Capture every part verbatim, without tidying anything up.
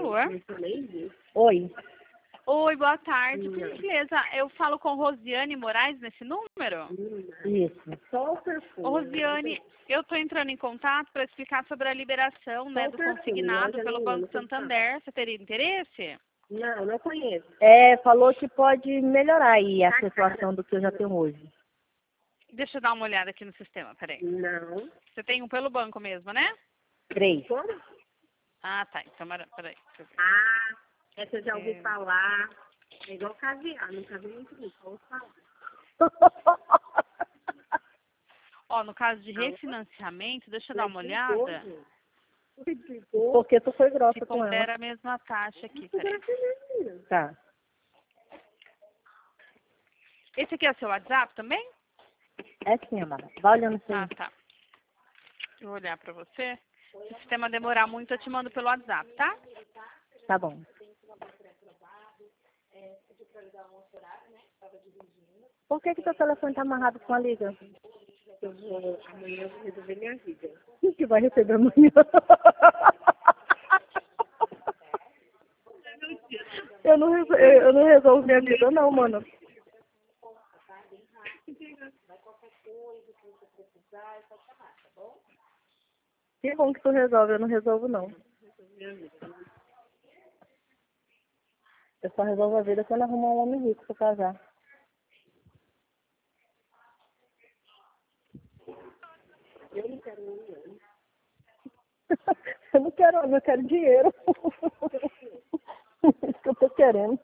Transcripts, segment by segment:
Alô? Oi. Oi, boa tarde. Por gentileza, eu falo com Rosiane Moraes nesse número? Isso. Ô, Rosiane, eu estou entrando em contato para explicar sobre a liberação, né, do consignado pelo Banco Santander. Você teria interesse? Não, não conheço. É, falou que pode melhorar aí a situação do que eu já tenho hoje. Deixa eu dar uma olhada aqui no sistema, peraí. Não. Você tem um pelo banco mesmo, né? Três. Como? Ah, tá. Então, mara- peraí. Deixa eu ver. Ah, essa eu já ouvi É. falar. É igual caviar, nunca vi muito isso. Vou falar. Ó, no caso de refinanciamento, deixa eu dar uma olhada. Porque tu foi grossa Se com ela. pondera a mesma taxa aqui, peraí. Tá. Esse aqui é o seu WhatsApp também? É sim, Amara. Vai olhando isso Ah, aí. tá. Eu vou olhar pra você. Se o sistema demorar muito, eu te mando pelo WhatsApp, tá? Tá bom. Por que que teu telefone tá amarrado com a liga? Eu vou, amanhã eu vou resolver minha vida. O que vai receber amanhã? Eu não, resol- eu eu não resolvo minha vida não, mano. Que bom que tu resolve, eu não resolvo não. Eu só resolvo a vida quando arrumar um homem rico pra casar. Eu não quero ninguém. Eu não quero homem, eu quero dinheiro. Isso que eu tô querendo.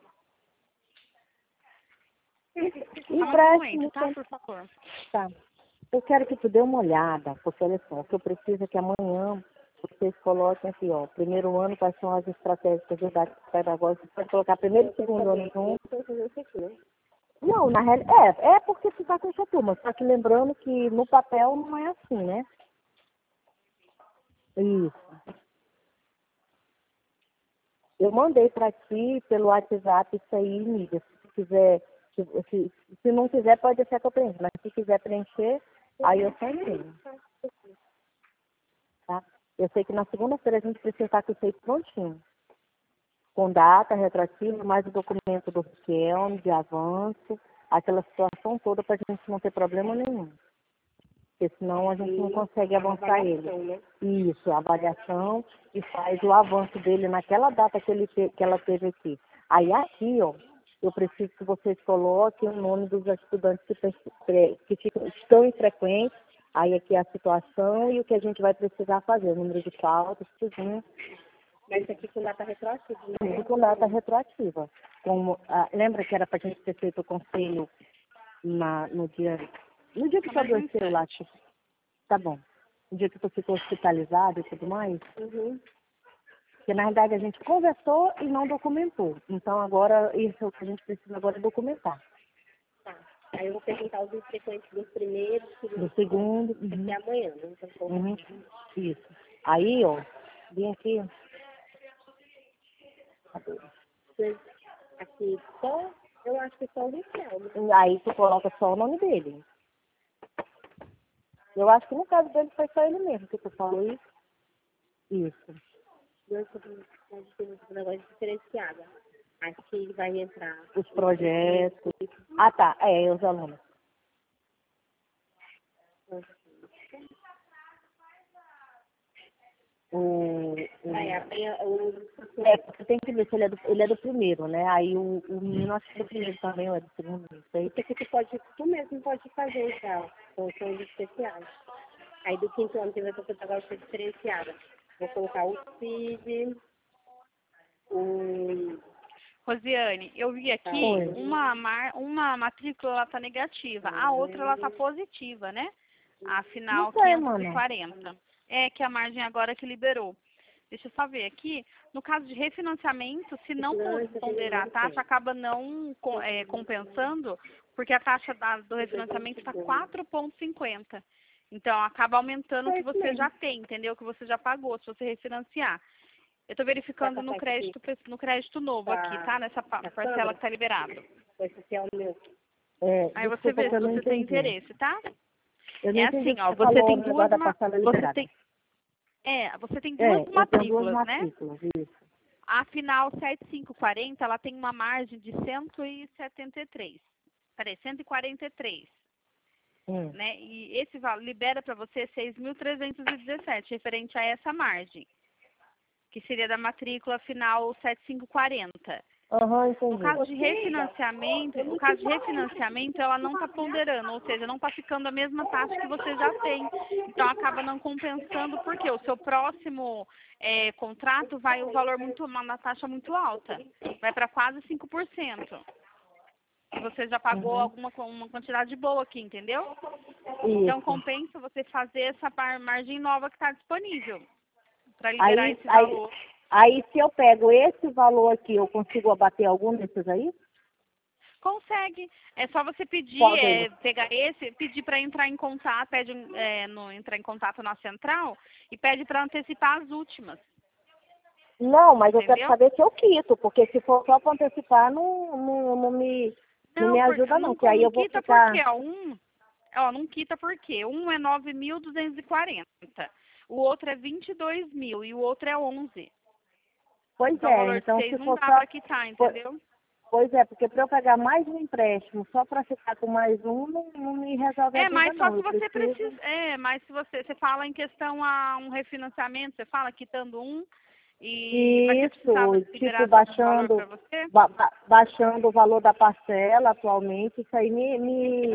Só um Empréstimo, momento, tá? então. Por favor. Tá. Eu quero que tu dê uma olhada, porque olha só, o que eu preciso é que amanhã vocês coloquem aqui, ó, primeiro ano, quais são as estratégias pedagógicas, você pode colocar primeiro e segundo ano junto. Não, na realidade, é, é porque tu tá com essa turma, só que lembrando que no papel não é assim, né? Isso. Eu mandei pra ti pelo WhatsApp isso aí, mídia, se tu quiser, se, se, se não quiser pode deixar que eu preencha, mas se quiser preencher, aí eu só entendo. Tá? Eu sei que na segunda-feira a gente precisa estar com isso aí prontinho. Com data retroativa, mais o documento do Riquelme, de avanço, aquela situação toda para a gente não ter problema nenhum. Porque senão a gente não consegue avançar ele. Isso, a avaliação e faz o avanço dele naquela data que, ele te, que ela teve aqui. Aí aqui, ó, eu preciso que vocês coloquem o nome dos estudantes que, tem- que ficam, estão infrequentes. Aí aqui é a situação e o que a gente vai precisar fazer, o número de faltas, tudinho. Mas isso aqui com data retroativa, né? Tudo com data retroativa. Como, ah, lembra que era para a gente ter feito o conselho na, no dia, no dia que tu adoeceu lá, tipo, tá bom. No dia que tu ficou hospitalizado e tudo mais. Uhum. Porque na realidade a gente conversou e não documentou. Então agora, isso é o que a gente precisa agora é documentar. Tá. Aí eu vou perguntar os frequentes dos primeiros, Do segundo. que Uhum. é amanhã, né? Então, Uhum. Isso. Aí, ó, vem aqui. vocês aqui só, eu acho que só o Riquelme. Aí tu coloca só o nome dele. Eu acho que no caso dele foi só ele mesmo que tu falou isso. Isso. Um negócio diferenciado. Aqui vai entrar Os projetos. Ah, tá. É, os alunos. O, o, Aí, a- o, é, porque tem que ver se ele é do, ele é do primeiro, né? Aí o, o menino acho que é do primeiro também, ou é do segundo, não sei. isso aqui tu pode, tu mesmo pode fazer já, com os especiais. Aí do quinto ano tem essa pedagógica diferenciada. Vou colocar o C I D, o... Rosiane, eu vi aqui Oi. uma, mar, uma matrícula ela tá negativa, a outra ela tá positiva, né? Afinal, Não sei, quinhentos e quarenta. mano. É que a margem agora que liberou. Deixa eu só ver aqui. No caso de refinanciamento, se não ponderar a taxa, acaba não co- é, compensando, porque a taxa da- do refinanciamento está quatro vírgula cinquenta. Então, acaba aumentando o que você já tem, entendeu? O que você já pagou, se você refinanciar. Eu estou verificando no crédito, no crédito novo aqui, tá? Nessa pa- parcela que está liberada. Esse é o meu. É, Aí você desculpa vê que se eu não você tem entendi. interesse, tá? Eu não É entendi o assim, que ó, você você falou tem no duas, negócio da ma- parcela você liberada. tem, é, você tem É, duas eu tenho duas matrículas, né? matrículas, isso. a final sete mil quinhentos e quarenta, ela tem uma margem de cento e setenta e três. Peraí, cento e quarenta e três. Hum. Né? E esse valor libera para você seis mil trezentos e dezessete, referente a essa margem, que seria da matrícula final sete mil quinhentos e quarenta. Aham, No entendi. caso de refinanciamento, no caso de refinanciamento, ela não está ponderando, ou seja, não está ficando a mesma taxa que você já tem. Então acaba não compensando, porque o seu próximo é, contrato vai o valor muito, uma taxa muito alta, vai para quase cinco por cento. E você já pagou Uhum. alguma uma quantidade boa aqui, entendeu? Isso. Então compensa você fazer essa margem nova que está disponível para liberar Aí, esse aí, valor. aí, se eu pego esse valor aqui, eu consigo abater algum desses aí? Consegue. É só você pedir, Qual é, deles? pegar esse, pedir para entrar em contato, pede é, no, entrar em contato na central e pede para antecipar as últimas. Não, mas eu quero Entendeu? saber se eu quito, porque se for só para antecipar, não, não, não, me, não me Não, por, ajuda não, não, que aí não eu vou quita por ficar... quê? Ó, um, ó, não quita por quê? Um é nove mil duzentos e quarenta, o outro é vinte e dois mil e o outro é onze. Pois Então o é, valor de então seis se não for dá só... para quitar, Pois entendeu? pois é, porque para eu pegar mais um empréstimo só para ficar com mais um, não, não me resolve a É, vida mas só não, se eu você preciso... precisa. É, mas se você, você fala em questão a um refinanciamento, você fala quitando um e mas você precisava Isso, tipo, liberar todo esse valor para baixando, você? ba ba- baixando o valor da parcela atualmente, isso aí me, me,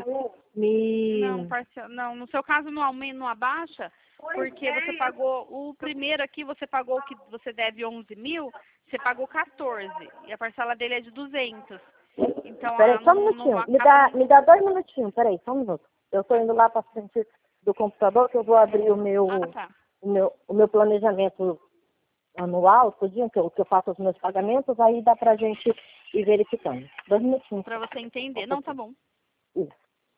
Não, me... parcial, não. No seu caso não aumenta, não abaixa, porque você pagou o primeiro aqui, você pagou que você deve onze mil, você pagou quatorze e a parcela dele é de duzentos. Então Peraí, a, só um não, não minutinho, me acaba dá, não. me dá dois minutinhos, peraí, só um minuto. Eu estou indo lá para frente do computador que eu vou abrir o meu, Ah, tá. o meu, o meu planejamento anual, tudinho, que eu, que eu faço os meus pagamentos, aí dá pra gente ir verificando. Dois minutinhos. Para você entender. Não, tá bom. Isso.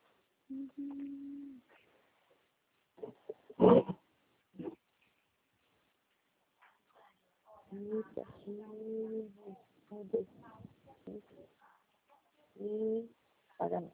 Isso aqui, e pagamento.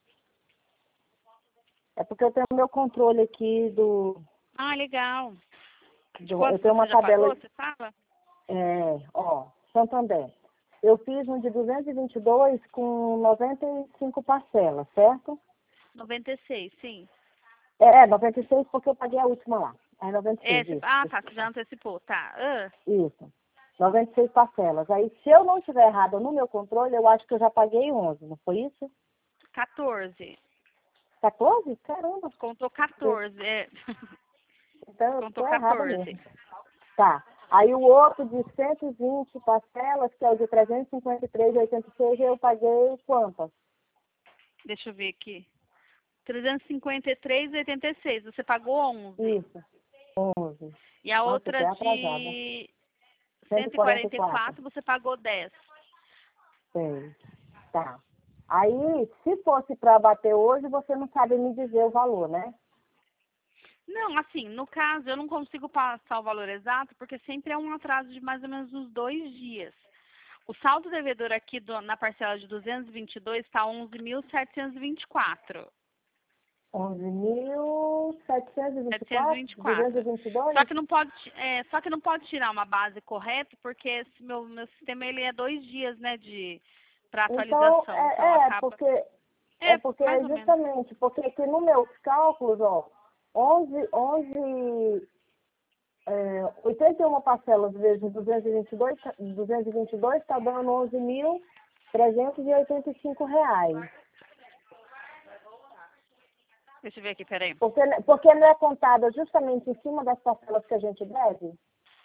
É porque eu tenho o meu controle aqui do, Ah, legal. De do eu quantos tenho você uma já pagou, tabela, você fala? é, ó, Santander. Eu fiz um de duzentos e vinte e dois com noventa e cinco parcelas, certo? noventa e seis, sim. É, noventa e seis porque eu paguei a última lá. É noventa e É, seis, você, isso. ah, tá, você já antecipou, tá. Ah, Isso. noventa e seis parcelas. Aí, se eu não estiver errada no meu controle, eu acho que eu já paguei onze, não foi isso? quatorze. quatorze? Caramba. Contou quatorze, é. Então, eu Contou estou errada quatorze. mesmo. Tá. Aí, o outro de cento e vinte parcelas, que é o de trezentos e cinquenta e três vírgula oitenta e seis, eu paguei quantas? Deixa eu ver aqui. trezentos e cinquenta e três vírgula oitenta e seis. Você pagou onze. Isso. onze. E a Nossa, outra até atrasada. de cento e cento e quarenta e quarenta e quatro. quatro você pagou dez. Sei. Tá. Aí, se fosse para bater hoje, você não sabe me dizer o valor, né? Não, assim, no caso, eu não consigo passar o valor exato, porque sempre é um atraso de mais ou menos uns dois dias. O saldo devedor aqui do- na parcela de duzentos e vinte e dois está onze mil setecentos e vinte e quatro. onze mil setecentos e vinte e setecentos e quatro, vinte e duzentos e quatro. vinte e dois? Só que não pode, é, só que não pode tirar uma base correta, porque esse meu, meu sistema ele é dois dias, né, de para Então, atualização. Então é, é, acaba. porque, é É, porque mais ou menos. justamente, porque aqui nos meus cálculos, ó, onze, onze, é, oitenta e uma parcelas vezes duzentos e vinte e dois, duzentos e vinte e dois está dando onze mil trezentos e oitenta e cinco reais. Deixa eu ver aqui, peraí. Porque, porque não é contada justamente em cima das parcelas que a gente deve?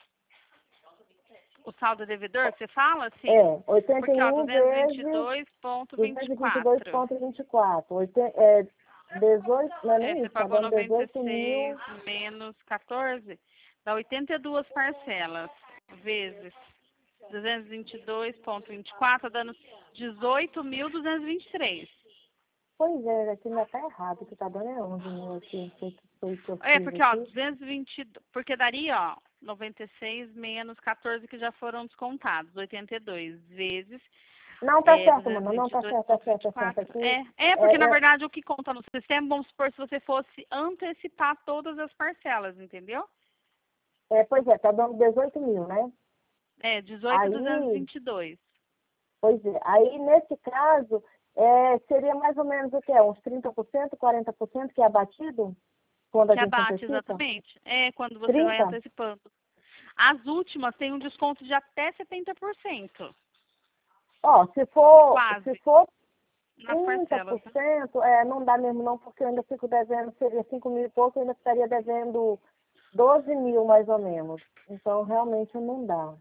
O saldo devedor, você fala? Sim. É, oitenta Porque, e ó, um duzentos e vinte e vezes dois vírgula vinte duzentos e e vinte e dois quatro. vírgula vinte e quatro. Oite- é, dezoito, não é É, nem você isso, está pagou dando noventa e dezoito seis mil. menos quatorze, dá oitenta e duas parcelas, vezes duzentos e vinte e dois vírgula vinte e quatro, dando dezoito mil duzentos e vinte e três. Pois é, aqui ainda está errado, que está dando é onze mil aqui, não sei o que foi que eu É, fiz porque, ó, aqui. duzentos e vinte, porque daria, ó, noventa e seis menos quatorze que já foram descontados, oitenta e dois, vezes Não, tá é, certo, mano, não, tá certo, tá certo, tá certo. duzentos e vinte e dois vírgula vinte e quatro. Aqui, É, é, porque na é, é, verdade o que conta no sistema, vamos supor, se você fosse antecipar todas as parcelas, entendeu? é, pois é, tá dando dezoito mil, né? É, dezoito mil duzentos e vinte e dois. Pois é, aí nesse caso, é, seria mais ou menos o quê? Uns trinta por cento, quarenta por cento que é abatido? Quando a Que gente abate, antecipa? exatamente. É, quando você vai trinta? antecipando. As últimas têm um desconto de até setenta por cento. Ó, se for, Quase. se for Nas trinta parcelas. por cento, é, não dá mesmo não, porque eu ainda fico devendo, seria cinco mil e pouco, eu ainda ficaria devendo doze mil mais ou menos. Então, realmente não dá.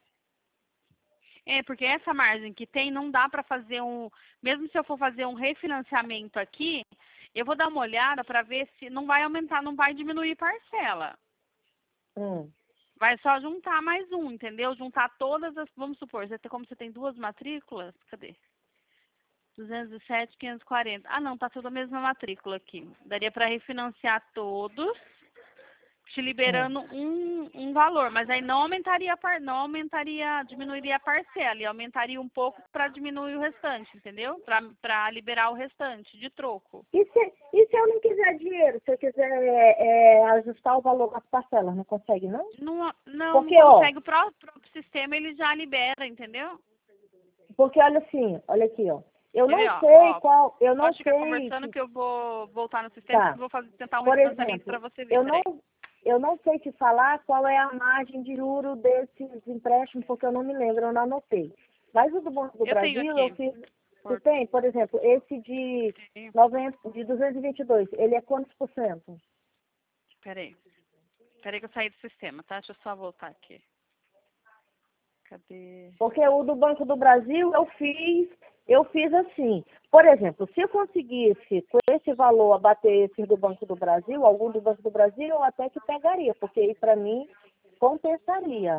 É, porque essa margem que tem não dá para fazer um... Mesmo se eu for fazer um refinanciamento aqui, eu vou dar uma olhada para ver se não vai aumentar, não vai diminuir parcela. Hum. Vai só juntar mais um, entendeu? Juntar todas as... Vamos supor, você tem, como você tem duas matrículas, cadê? duzentos e sete, quinhentos e quarenta. Ah, não, tá tudo a mesma matrícula aqui. Daria para refinanciar todos, te liberando um, um valor, mas aí não aumentaria, a par- não aumentaria, diminuiria a parcela, e aumentaria um pouco para diminuir o restante, entendeu? Para liberar o restante de troco. E se, e se eu não quiser dinheiro, se eu quiser é, ajustar o valor das parcelas, não consegue, não? Não, não, Porque, não ó, consegue, o próprio, próprio sistema ele já libera, entendeu? porque olha assim, olha aqui, ó. Eu Quer não ver, ó, sei ó, qual, eu não pode ficar sei conversando que, que eu vou voltar no sistema tá. e vou fazer, tentar um Por refinanciamento para exemplo, você ver, eu não, peraí. eu não sei te falar qual é a margem de juro desses empréstimos, porque eu não me lembro, eu não anotei. Mas o do Banco do Eu tenho Brasil, eu aqui. fiz, tu Por... tem, por exemplo, esse de, noventa, de duzentos e vinte e dois, ele é quantos por cento? Peraí. Peraí que eu saí do sistema, tá? Deixa eu só voltar aqui. Cadê? Porque o do Banco do Brasil eu fiz, eu fiz assim. Por exemplo, se eu conseguisse com esse valor abater esse do Banco do Brasil, algum do Banco do Brasil, eu até que pegaria, porque aí para mim compensaria.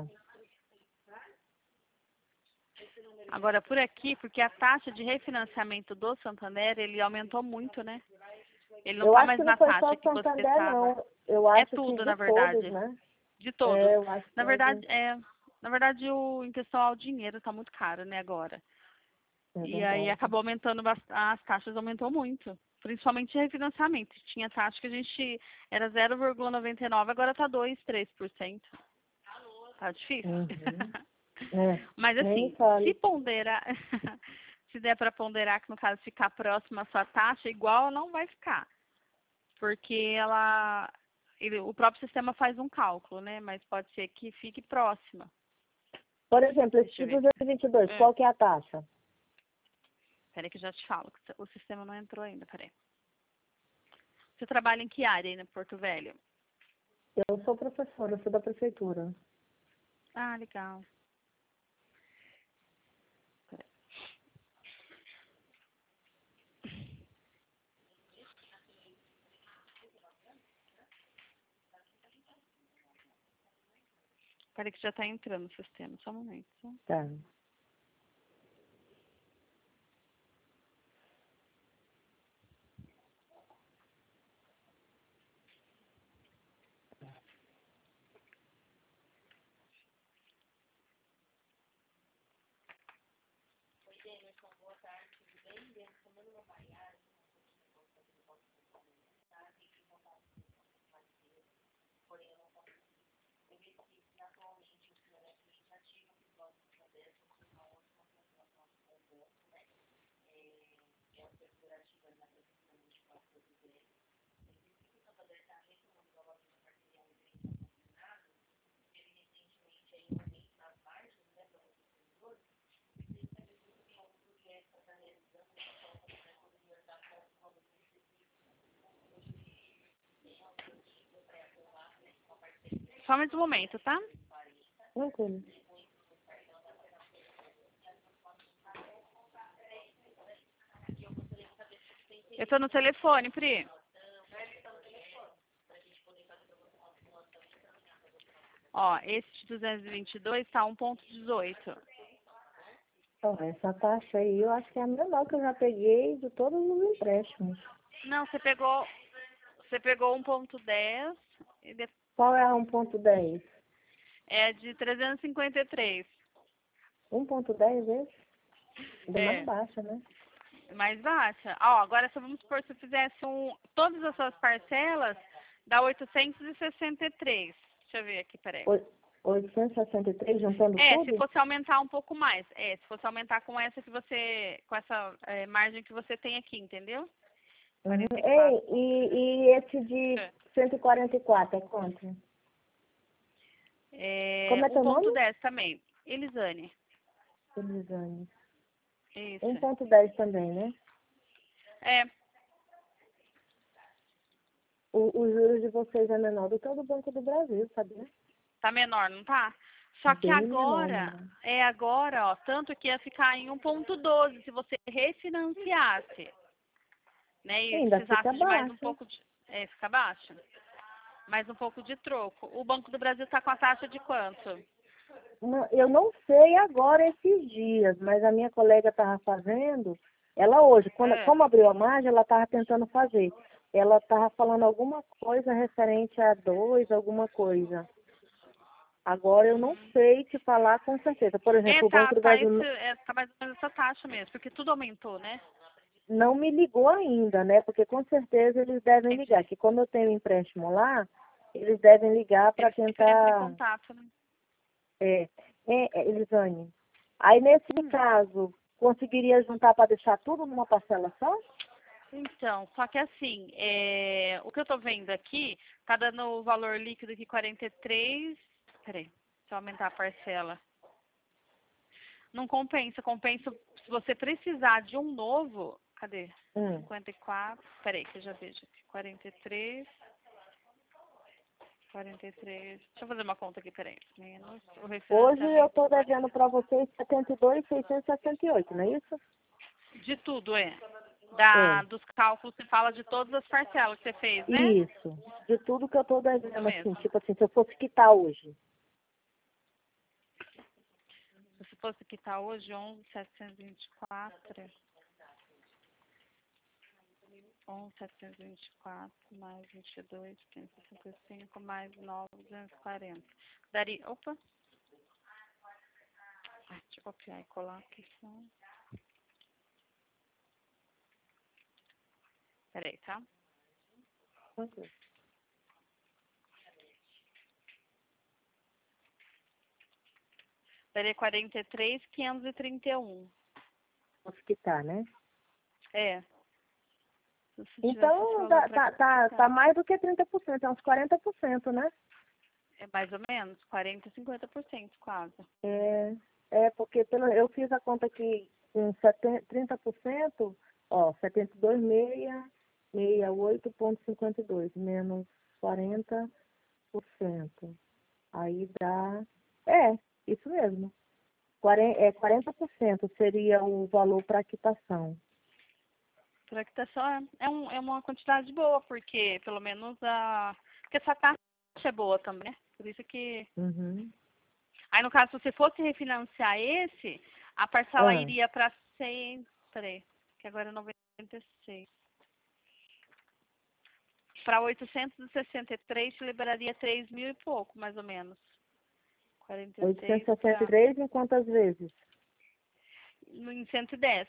Agora, por aqui, porque a taxa de refinanciamento do Santander, ele aumentou muito, né? Ele não Eu tá acho mais que não na foi só taxa o que você Santander, estava. não. Eu É acho que tudo, de na todos, verdade. né? De todos. É, eu acho que Na é verdade, de... é, na verdade o, em questão ao dinheiro, tá muito caro, né, agora. É E aí verdade. acabou aumentando, bast- as taxas aumentou muito. Principalmente de refinanciamento. Tinha taxa que a gente era zero vírgula noventa e nove, agora tá dois, três por cento. Tá difícil. Uhum. É, Mas nem me assim, se fale. ponderar, se der para ponderar que no caso ficar próximo à sua taxa, igual não vai ficar. Porque ela, ele, o próprio sistema faz um cálculo, né? Mas pode ser que fique próxima. Por exemplo, esse Deixa eu de ver. duzentos e vinte e dois, Hum, qual que é a taxa? peraí que eu já te falo, que o sistema não entrou ainda, peraí. Você trabalha em que área aí no Porto Velho? Eu sou professora, eu sou da prefeitura. Ah, legal. Peraí. Peraí que já tá entrando no sistema, só um momento. Só. Tá. Só mais um momento, tá? Tranquilo. Eu tô no telefone, Pri. Ó, esse de duzentos e vinte e dois tá um ponto dezoito. Então, essa taxa aí eu acho que é a menor que eu já peguei de todos os empréstimos. Não, você pegou, você pegou um ponto dez e de- Qual é a um ponto dez? é de trezentos e cinquenta e três. um ponto dez esse? Ainda mais É, baixa, né? mais baixa. Ó, agora se vamos supor, se eu fizesse um, todas as suas parcelas, dá oitocentos e sessenta e três. Deixa eu ver aqui, peraí. Oi- oitocentos e sessenta e três, juntando É, tudo? se fosse aumentar um pouco mais. É, se fosse aumentar com essa que você, com essa é, margem que você tem aqui, entendeu? Uhum. quarenta e Ei, quatro. e, e esse de É. cento e quarenta e quatro é quanto? É, Como é teu nome? um ponto dez também. Elisane. Elisane. Isso. um ponto dez também, né? É, O, o juros de vocês é menor do que o do Banco do Brasil, sabia? tá menor, não tá? Só que Bem menor, agora, né? é agora, ó, tanto que ia ficar em um ponto doze se você refinanciasse, né? E Ainda fica precisasse de mais um baixo. pouco de. É, fica baixo. Mais um pouco de troco. O Banco do Brasil tá com a taxa de quanto? Não, eu não sei agora esses dias, mas a minha colega estava fazendo, ela hoje, quando, É. como abriu a margem, ela estava tentando fazer. Ela estava falando alguma coisa referente a dois, alguma coisa. Agora eu não sei te falar com certeza. Por É, exemplo, o tá, Banco do tá, Brasil esse, n- é, tá mais ou menos essa taxa mesmo, porque tudo aumentou, né? não me ligou ainda, né? Porque com certeza eles devem ligar. Entendi. Que como eu tenho empréstimo lá, eles devem ligar para Eles sempre entram em tentar. contato, né? É, é, é, Elisane. Aí nesse Hum. caso, conseguiria juntar para deixar tudo numa parcela só? Então, só que assim, é, o que eu tô vendo aqui, tá dando o valor líquido aqui quarenta e três. Peraí, deixa eu aumentar a parcela. Não compensa, compensa se você precisar de um novo. Cadê? Hum. cinquenta e quatro. Peraí, que eu já vejo aqui. quarenta e três. quarenta e três. Deixa eu fazer uma conta aqui, peraí. Menos o Hoje eu refinanciamento. estou devendo para vocês setenta e dois mil seiscentos e sessenta e oito, não é isso? De tudo, é. Da, É. dos cálculos, você fala de todas as parcelas que você fez, né? Isso. De tudo que eu estou Isso devendo, assim, mesmo. tipo assim, se eu fosse quitar hoje. Se fosse quitar hoje, onze mil setecentos e vinte e quatro. onze mil setecentos e vinte e quatro mais vinte e dois, quinhentos e sessenta e cinco mais nove, duzentos e quarenta. Daria. Opa! Ai, deixa eu copiar e colar aqui só. Peraí, tá? Ok. Daria quarenta e três mil quinhentos e trinta e um. Fosse quitar, né? É. Se você tivesse esse Então, valor tá, para tá, tá, tá quitar. mais do que trinta por cento, é uns quarenta por cento, né? É mais ou menos quarenta, cinquenta por cento quase. É, é porque pelo, eu fiz a conta aqui com setenta, trinta por cento, ó, setenta e dois mil seiscentos e sessenta e oito vírgula cinquenta e dois, menos quarenta por cento. Aí dá, é, isso mesmo. quarenta, é, quarenta por cento seria o valor para quitação. Para quitação é, é, um, é uma quantidade boa, porque pelo menos a. Porque essa taxa é boa também, né? Por isso que. Uhum. Aí, no caso, se você fosse refinanciar esse, a parcela Ah, iria para cem. Peraí, que agora é noventa e seis. Para oitocentos e sessenta e três, te liberaria três mil e pouco, mais ou menos. quarenta e seis oitocentos e sessenta e para. três em quantas vezes? Em cento e dez.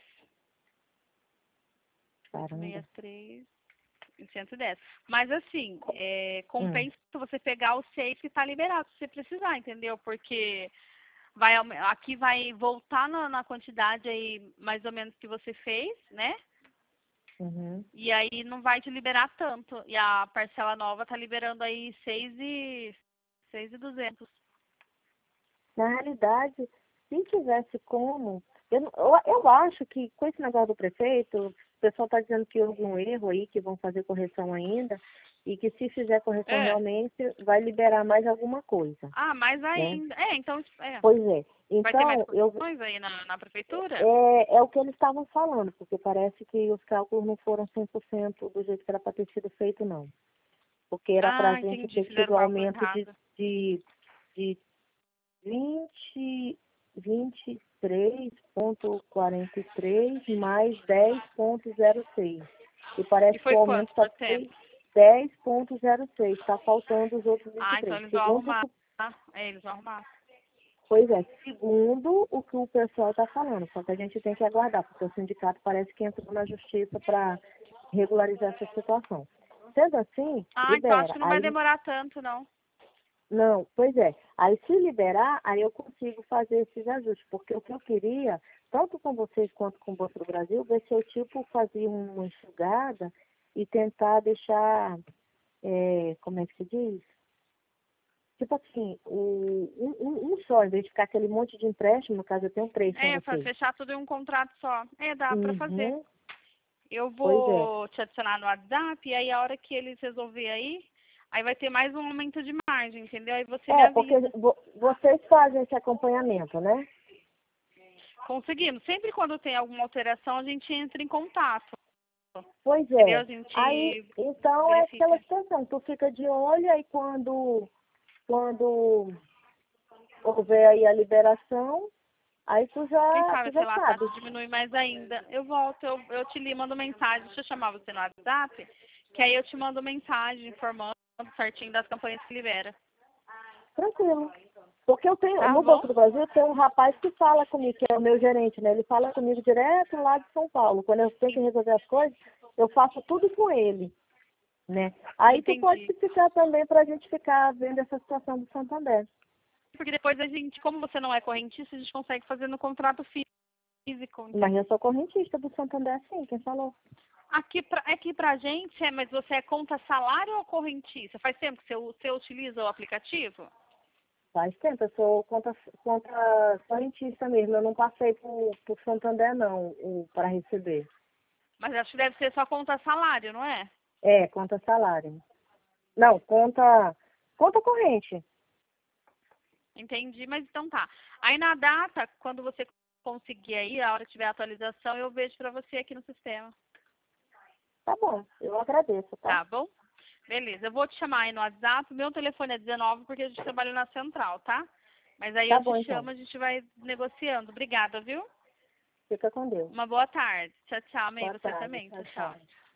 Caramba. sessenta e três. Em cento e dez. Mas assim, é, Hum. compensa você pegar o safe que está liberado se você precisar, entendeu? Porque vai, aume- aqui vai voltar na, na quantidade aí mais ou menos que você fez, né? Uhum. E aí não vai te liberar tanto. E a parcela nova tá liberando aí seis e seis e duzentos. Na realidade, se tivesse como, eu, não- eu, eu acho que com esse negócio do prefeito, o pessoal está dizendo que houve um erro aí, que vão fazer correção ainda, e que se fizer correção É. realmente, vai liberar mais alguma coisa, Ah, mais né? ainda. É, então é. Pois é. Vai ter mais Então, eu, correções aí na, na prefeitura? é, é o que eles estavam falando, porque parece que os cálculos não foram cem por cento do jeito que era para ter sido feito, não. Porque era para a Ah, gente entendi. ter Fizeram tido o cálculo aumento de, errado. de, de vinte, vinte e três vírgula quarenta e três mais dez vírgula zero seis. E E parece que foi o aumento quanto só por cento? foi dez vírgula zero seis. Está faltando os outros Ah, então vinte e três. eles vão Segundo, o arrumar. que- É, eles vão arrumar. pois é, segundo o que o pessoal está falando. Só que a gente tem que aguardar, porque o sindicato parece que entrou na justiça para regularizar essa situação. Sendo assim, Ah, então acho libera. que não vai Aí demorar tanto, não. Não, pois é. Aí se liberar, aí eu consigo fazer esses ajustes, porque o que eu queria, tanto com vocês quanto com o Bolsa do Brasil, ver se eu tipo fazia uma enxugada e tentar deixar, é, como é que se diz? Tipo assim, o, um, um um só, em vez de ficar aquele monte de empréstimo, no caso eu tenho três com É, para vocês. fechar tudo em um contrato só. É, dá para fazer. Uhum, Eu pois é. vou te adicionar no WhatsApp e aí a hora que eles resolver aí, aí vai ter mais um aumento de margem, entendeu? Aí você me É, porque avisa. vo- vocês fazem esse acompanhamento, né? Conseguimos. Sempre quando tem alguma alteração, a gente entra em contato. Pois Entendeu? é. A Aí, gente então é aquela verifica. situação, tu fica de olho aí quando, quando houver aí a liberação, aí tu Quem já, sabe, tu sei já lá, a sabe. taxa diminui mais ainda. Eu volto, eu, eu te li, mando mensagem. Deixa eu chamar você no WhatsApp, que aí eu te mando mensagem informando certinho das campanhas que libera. Tranquilo. Porque eu tenho, Tá no bom? Banco do Brasil, tem um rapaz que fala comigo, que é o meu gerente, né? Ele fala comigo direto lá de São Paulo. Quando eu tenho que resolver as coisas, eu faço tudo com ele, né? Aí tu pode Entendi. ficar também pra gente ficar vendo essa situação do Santander. Porque depois a gente, como você não é correntista, a gente consegue fazer no contrato físico. Mas eu sou correntista do Santander, sim, quem falou? Aqui pra, aqui pra gente, é, mas você é conta salário ou correntista? Faz tempo que você, você utiliza o aplicativo? Faz tempo, eu sou conta, conta correntista mesmo. Eu não passei por, por Santander, não, para receber. Mas acho que deve ser só conta salário, não é? É, conta salário. Não, conta, conta corrente. Entendi, mas então tá. Aí na data, quando você conseguir aí, a hora que tiver a atualização, eu vejo pra você aqui no sistema. Tá bom, eu agradeço, tá? Tá bom? Beleza, eu vou te chamar aí no WhatsApp. Meu telefone é dezenove porque a gente trabalha na central, tá? Mas aí Tá eu te bom, então. chamo, a gente vai negociando. Obrigada, viu? Fica com Deus. Uma boa tarde. Tchau, tchau, May. Boa Você tarde. também. Tchau, Tchau, tchau. tchau.